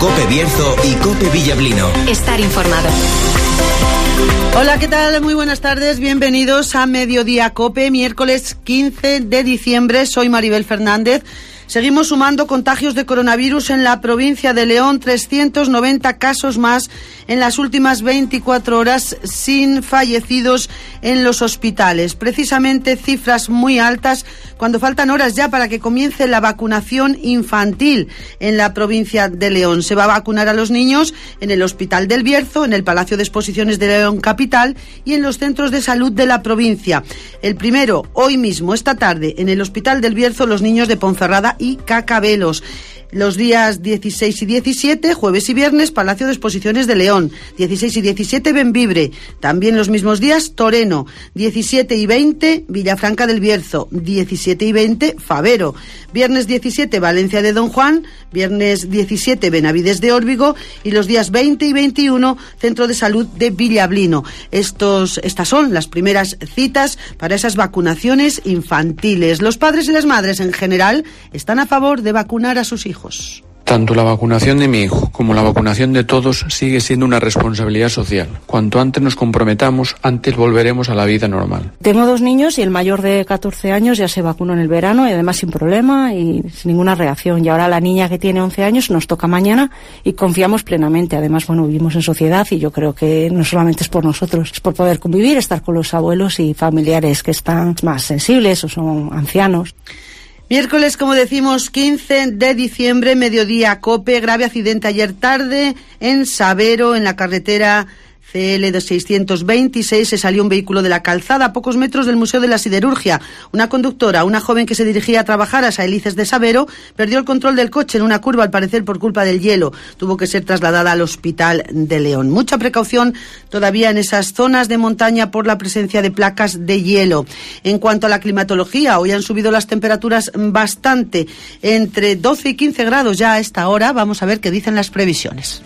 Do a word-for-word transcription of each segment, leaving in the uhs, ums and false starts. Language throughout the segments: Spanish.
COPE Bierzo y COPE Villablino. Estar informado. Hola, ¿qué tal? Muy buenas tardes, bienvenidos a Mediodía COPE, miércoles quince de diciembre. Soy Maribel Fernández. Seguimos sumando contagios de coronavirus en la provincia de León, trescientos noventa casos más en las últimas veinticuatro horas, sin fallecidos en los hospitales. Precisamente cifras muy altas cuando faltan horas ya para que comience la vacunación infantil en la provincia de León. Se va a vacunar a los niños en el Hospital del Bierzo, en el Palacio de Exposiciones de León Capital y en los centros de salud de la provincia. El primero, hoy mismo, esta tarde, en el Hospital del Bierzo, los niños de Ponferrada y Cacabelos. Los días dieciséis y diecisiete, jueves y viernes, Palacio de Exposiciones de León. dieciséis y diecisiete, Bembibre. También los mismos días, Toreno. diecisiete y veinte, Villafranca del Bierzo. diecisiete y veinte, Favero. Viernes diecisiete, Valencia de Don Juan. Viernes diecisiete, Benavides de Órbigo. Y los días veinte y veintiuno, Centro de Salud de Villablino. Estos, estas son las primeras citas para esas vacunaciones infantiles. Los padres y las madres en general están a favor de vacunar a sus hijos. Tanto la vacunación de mi hijo como la vacunación de todos sigue siendo una responsabilidad social. Cuanto antes nos comprometamos, antes volveremos a la vida normal. Tengo dos niños y el mayor de catorce años ya se vacunó en el verano y además sin problema y sin ninguna reacción. Y ahora la niña que tiene once años nos toca mañana y confiamos plenamente. Además, bueno, vivimos en sociedad y yo creo que no solamente es por nosotros, es por poder convivir, estar con los abuelos y familiares que están más sensibles o son ancianos. Miércoles, como decimos, quince de diciembre, mediodía COPE, grave accidente ayer tarde en Sabero, en la carretera C L seiscientos veintiséis, se salió un vehículo de la calzada a pocos metros del Museo de la Siderurgia. Una conductora, una joven que se dirigía a trabajar a Saelices de Sabero, perdió el control del coche en una curva, al parecer por culpa del hielo. Tuvo que ser trasladada al Hospital de León. Mucha precaución todavía en esas zonas de montaña por la presencia de placas de hielo. En cuanto a la climatología, hoy han subido las temperaturas bastante, entre doce y quince grados ya a esta hora. Vamos a ver qué dicen las previsiones.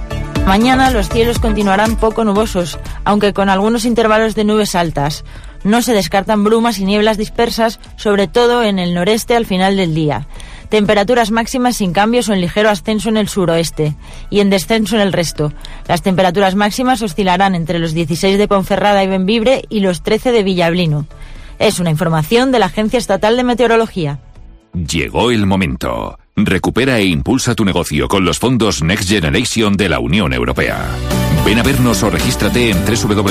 Mañana los cielos continuarán poco nubosos, aunque con algunos intervalos de nubes altas. No se descartan brumas y nieblas dispersas, sobre todo en el noreste al final del día. Temperaturas máximas sin cambios o en ligero ascenso en el suroeste y en descenso en el resto. Las temperaturas máximas oscilarán entre los dieciséis de Ponferrada y Bembibre y los trece de Villablino. Es una información de la Agencia Estatal de Meteorología. Llegó el momento. Recupera e impulsa tu negocio con los fondos Next Generation de la Unión Europea. Ven a vernos o regístrate en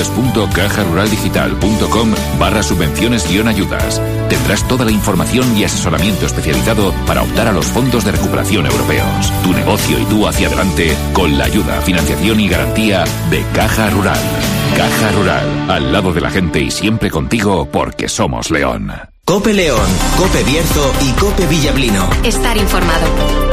www.cajaruraldigital.com barra subvenciones guión ayudas. Tendrás toda la información y asesoramiento especializado para optar a los fondos de recuperación europeos. Tu negocio y tú hacia adelante con la ayuda, financiación y garantía de Caja Rural. Caja Rural, al lado de la gente y siempre contigo porque somos León. COPE León, COPE Bierzo y COPE Villablino. Estar informado.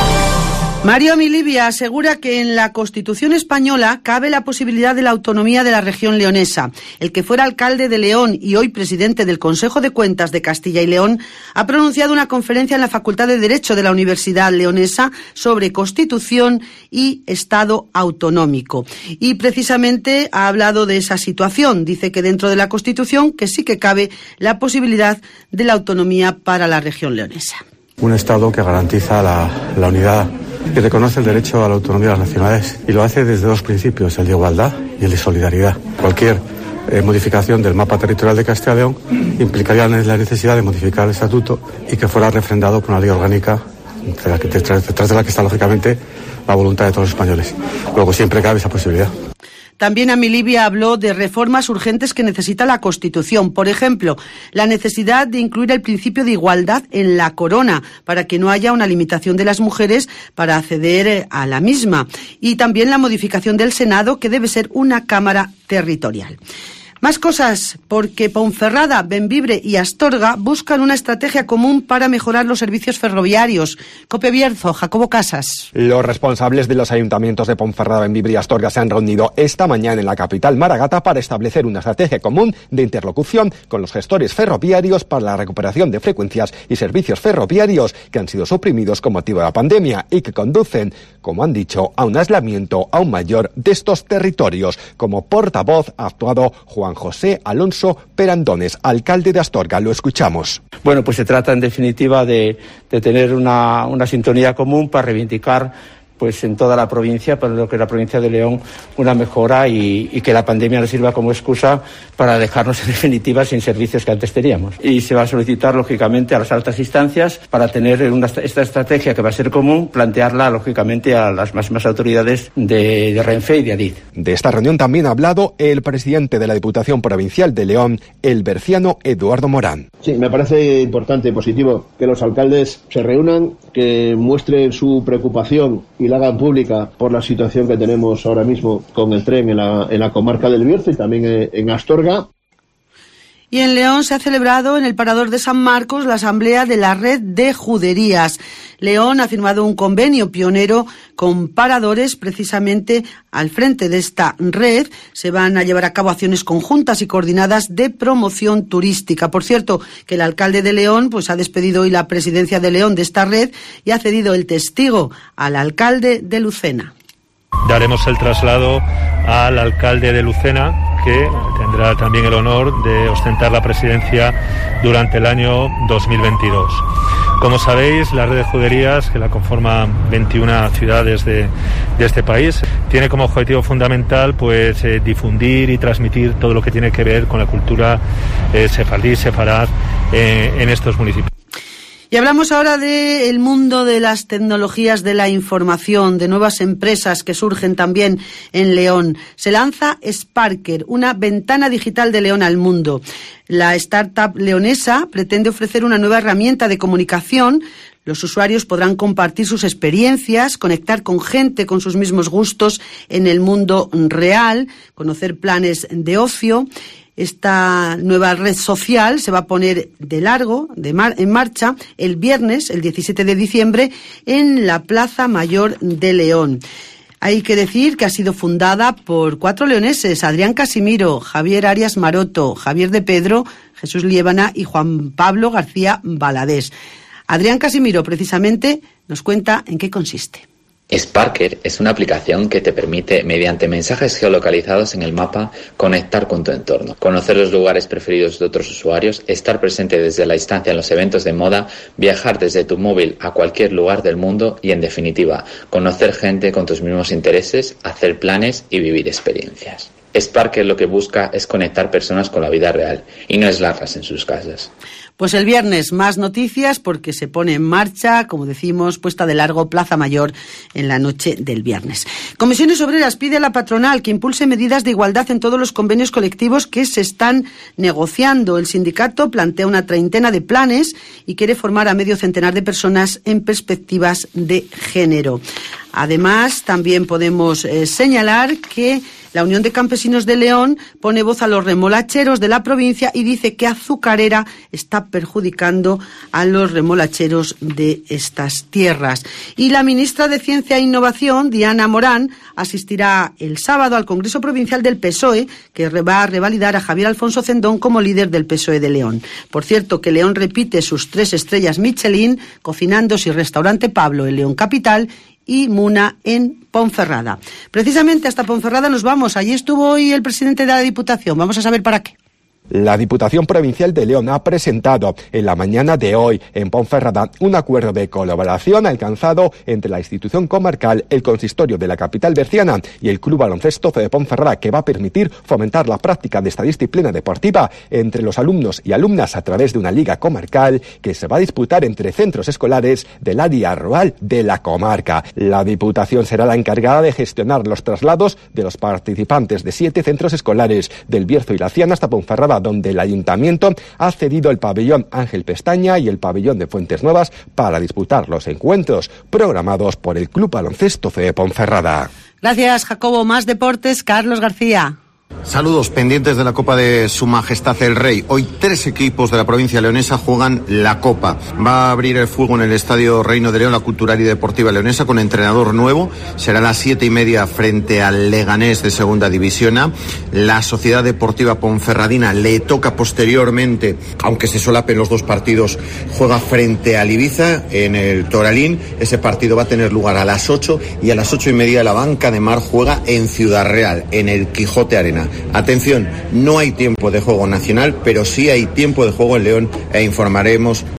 Mario Amilibia asegura que en la Constitución española cabe la posibilidad de la autonomía de la región leonesa. El que fuera alcalde de León y hoy presidente del Consejo de Cuentas de Castilla y León ha pronunciado una conferencia en la Facultad de Derecho de la Universidad Leonesa sobre Constitución y Estado autonómico. Y precisamente ha hablado de esa situación. Dice que dentro de la Constitución que sí que cabe la posibilidad de la autonomía para la región leonesa. Un Estado que garantiza la, la unidad, que reconoce el derecho a la autonomía de las nacionalidades y lo hace desde dos principios, el de igualdad y el de solidaridad. Cualquier eh, modificación del mapa territorial de Castilla y León implicaría la necesidad de modificar el estatuto y que fuera refrendado por una ley orgánica detrás, detrás de la que está lógicamente la voluntad de todos los españoles. Luego siempre cabe esa posibilidad. También Amilibia habló de reformas urgentes que necesita la Constitución. Por ejemplo, la necesidad de incluir el principio de igualdad en la corona para que no haya una limitación de las mujeres para acceder a la misma. Y también la modificación del Senado, que debe ser una Cámara territorial. Más cosas, porque Ponferrada, Bembibre y Astorga buscan una estrategia común para mejorar los servicios ferroviarios. COPE Bierzo, Jacobo Casas. Los responsables de los ayuntamientos de Ponferrada, Bembibre y Astorga se han reunido esta mañana en la capital Maragata para establecer una estrategia común de interlocución con los gestores ferroviarios para la recuperación de frecuencias y servicios ferroviarios que han sido suprimidos con motivo de la pandemia y que conducen, como han dicho, a un aislamiento aún mayor de estos territorios. Como portavoz ha actuado Juan José Alonso Perandones, alcalde de Astorga. Lo escuchamos. Bueno, pues se trata en definitiva de, de tener una, una sintonía común para reivindicar pues en toda la provincia, para lo que es la provincia de León, una mejora y, y que la pandemia no sirva como excusa para dejarnos en definitiva sin servicios que antes teníamos. Y se va a solicitar lógicamente a las altas instancias para tener una, esta estrategia que va a ser común, plantearla lógicamente a las máximas autoridades de, de Renfe y de Adif. De esta reunión también ha hablado el presidente de la Diputación Provincial de León, el berciano Eduardo Morán. Sí, me parece importante y positivo que los alcaldes se reúnan, que muestren su preocupación y la hagan pública por la situación que tenemos ahora mismo con el tren en la, en la comarca del Bierzo y también en, en Astorga. Y en León se ha celebrado en el Parador de San Marcos la asamblea de la Red de Juderías. León ha firmado un convenio pionero con paradores precisamente al frente de esta red. Se van a llevar a cabo acciones conjuntas y coordinadas de promoción turística. Por cierto, que el alcalde de León pues ha despedido hoy la presidencia de León de esta red y ha cedido el testigo al alcalde de Lucena. Daremos el traslado al alcalde de Lucena, que tendrá también el honor de ostentar la presidencia durante el año dos mil veintidós. Como sabéis, la red de juderías, que la conforman veintiuna ciudades de, de este país, tiene como objetivo fundamental pues eh, difundir y transmitir todo lo que tiene que ver con la cultura eh, sefardí, sefarad eh, en estos municipios. Y hablamos ahora del mundo de las tecnologías de la información, de nuevas empresas que surgen también en León. Se lanza Sparker, una ventana digital de León al mundo. La startup leonesa pretende ofrecer una nueva herramienta de comunicación. Los usuarios podrán compartir sus experiencias, conectar con gente con sus mismos gustos en el mundo real, conocer planes de ocio. Esta nueva red social se va a poner de largo, de mar, en marcha, el viernes, el diecisiete de diciembre, en la Plaza Mayor de León. Hay que decir que ha sido fundada por cuatro leoneses: Adrián Casimiro, Javier Arias Maroto, Javier de Pedro, Jesús Liébana y Juan Pablo García Baladés. Adrián Casimiro, precisamente, nos cuenta en qué consiste. Sparker es una aplicación que te permite, mediante mensajes geolocalizados en el mapa, conectar con tu entorno, conocer los lugares preferidos de otros usuarios, estar presente desde la distancia en los eventos de moda, viajar desde tu móvil a cualquier lugar del mundo y, en definitiva, conocer gente con tus mismos intereses, hacer planes y vivir experiencias. Sparker lo que busca es conectar personas con la vida real y no aislarlas en sus casas. Pues el viernes más noticias porque se pone en marcha, como decimos, puesta de largo Plaza Mayor en la noche del viernes. Comisiones Obreras pide a la patronal que impulse medidas de igualdad en todos los convenios colectivos que se están negociando. El sindicato plantea una treintena de planes y quiere formar a medio centenar de personas en perspectivas de género. Además, también podemos eh, señalar que la Unión de Campesinos de León pone voz a los remolacheros de la provincia y dice que Azucarera está perjudicando a los remolacheros de estas tierras. Y la ministra de Ciencia e Innovación, Diana Morán, asistirá el sábado al Congreso Provincial del P S O E, que va a revalidar a Javier Alfonso Cendón como líder del P S O E de León. Por cierto, que León repite sus tres estrellas Michelin, Cocinandos y Restaurante Pablo en León Capital y Muna en Ponferrada. Precisamente hasta Ponferrada nos vamos. Allí estuvo hoy el presidente de la Diputación. Vamos a saber para qué. La Diputación Provincial de León ha presentado en la mañana de hoy en Ponferrada un acuerdo de colaboración alcanzado entre la institución comarcal, el consistorio de la capital berciana y el Club Baloncesto de Ponferrada, que va a permitir fomentar la práctica de esta disciplina deportiva entre los alumnos y alumnas a través de una liga comarcal que se va a disputar entre centros escolares del área rural de la comarca. La Diputación será la encargada de gestionar los traslados de los participantes de siete centros escolares del Bierzo y la Ciana hasta Ponferrada, donde el Ayuntamiento ha cedido el pabellón Ángel Pestaña y el pabellón de Fuentes Nuevas para disputar los encuentros programados por el Club Baloncesto de Ponferrada. Gracias, Jacobo. Más deportes, Carlos García. Saludos pendientes de la Copa de Su Majestad el Rey. Hoy tres equipos de la provincia leonesa juegan la Copa. Va a abrir el fuego en el Estadio Reino de León la Cultural y Deportiva Leonesa con entrenador nuevo. Será a las siete y media frente al Leganés de Segunda División A. La Sociedad Deportiva Ponferradina le toca posteriormente, aunque se solapen los dos partidos, juega frente al Ibiza en el Toralín. Ese partido va a tener lugar a las ocho y a las ocho y media la Banca de Mar juega en Ciudad Real, en el Quijote Arena. Atención, no hay tiempo de juego nacional, pero sí hay tiempo de juego en León e informaremos